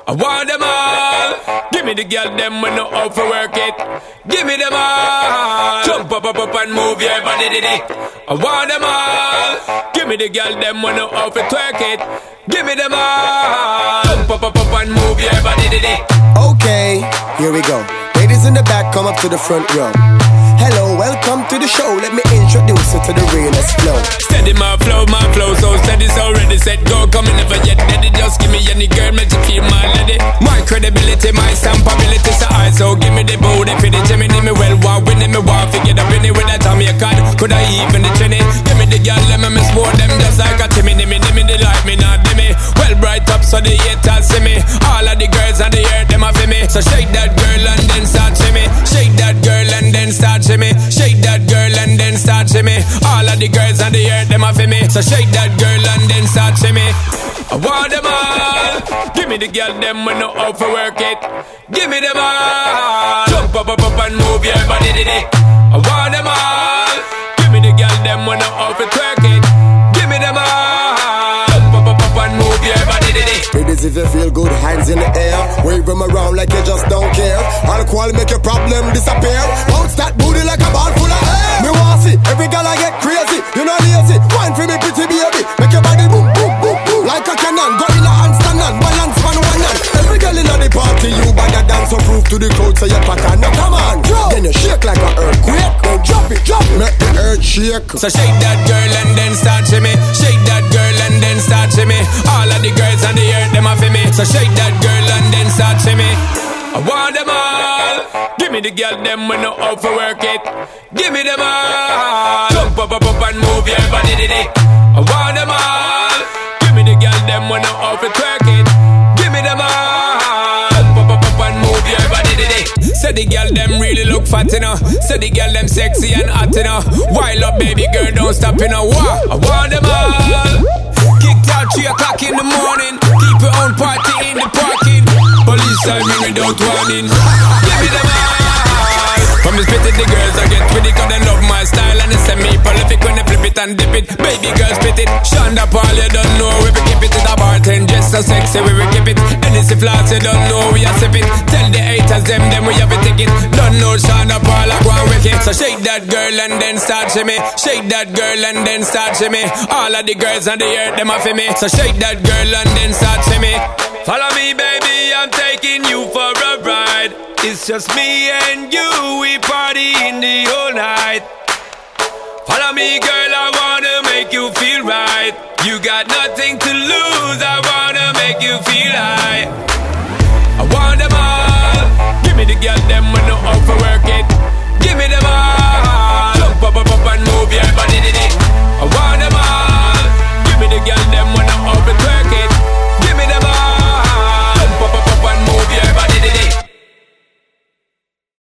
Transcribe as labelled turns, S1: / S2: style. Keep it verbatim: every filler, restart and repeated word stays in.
S1: I want them all. Give me the girl them when no out for work it. Give me them all. Jump up up up and move your body did it. I want them all. Give me the girl them when no out for twerk it. Give me them all. Jump up up up and move your body did it.
S2: Okay, here we go. Ladies in the back, come up to the front row. Hello, welcome to the show. Let me introduce you to the realest flow.
S1: Steady my flow, my flow so steady, so ready, set, go. Coming never yet ready. Just give me any girl, make you feel my lady. My credibility, my stampability, so I so give me the booty for the Jimmy. Me well, want winning, me want to get up in it with that Tommy a card. Could I even the trinity? Give me the girl, let me sport them just like a Timmy. Me, me, they like me, not me. Well, bright up so the haters see me. All of the girls on the earth, them a for me. So shake that girl and then start shimmy. Shake that girl and then start shimmy. Shake that girl and then start shimmy. All of the girls on the earth, them a for me. So shake that girl and then start shimmy. I want them all. Give me the girl them when no out for work it. Give me them all. Jump up up up and move your body did it. I want them all. Give me the girl them when no out for twerk it. Give me them all. Jump up up up and move your body did it.
S2: Ladies, if you feel good, hands in the air. Wave them around like you just don't care. Alcohol make your problem disappear. Bounce that booty like a ball full of air. Me want see every girl I get crazy. You know lazy. Wine for me pretty baby. Make your body boom boom boom boom like a cannon. Go in a handstand and balance on one hand. Every girl in the party, you bag a dance so prove to the crowd so you pattern. Now come on, drop. Then you shake like a earthquake. Then drop it, drop it. Make the earth shake.
S1: So shake that girl and then start shimmy. Shake that girl and then start shimmy. All of the girls on the earth, them a for me. So shake that girl and then start shimmy. I want them all. Give me the girl them when no out for work it. Give me them all. Jump up up up and move your body did it. I want them all. Give me the girl them when no out for twerk it. Give me them all. Jump up up up and move your body did it. Say the girl them really look fat you know. Say the girl them sexy and hot you know. Wild up baby girl don't stop you know. Wow. I want them all. Kicked out three o'clock in the morning. Keep your own party in the parking. Police time me without warning. Give me them all. From the spit it, the girls I get with it. Cause they love my style and it's semi-prolific when they flip it and dip it. Baby girl spit it. Shonda Paul you don't know. We will keep it to the bartend. Just so sexy we will keep it. Anything floss you don't know we are sip it. Tell the haters them them we have a ticket. Don't know Shonda Paul I go and wreck it. So shake that girl and then start shimmy. Shake that girl and then start shimmy. All of the girls on the earth them are for me. So shake that girl and then start shimmy. Follow me baby, I'm taking you for a ride. It's just me and you, we party in the whole night. Follow me girl, I wanna make you feel right. You got nothing to lose, I wanna make you feel high. I want them all. Give me the girl them when no out for work it.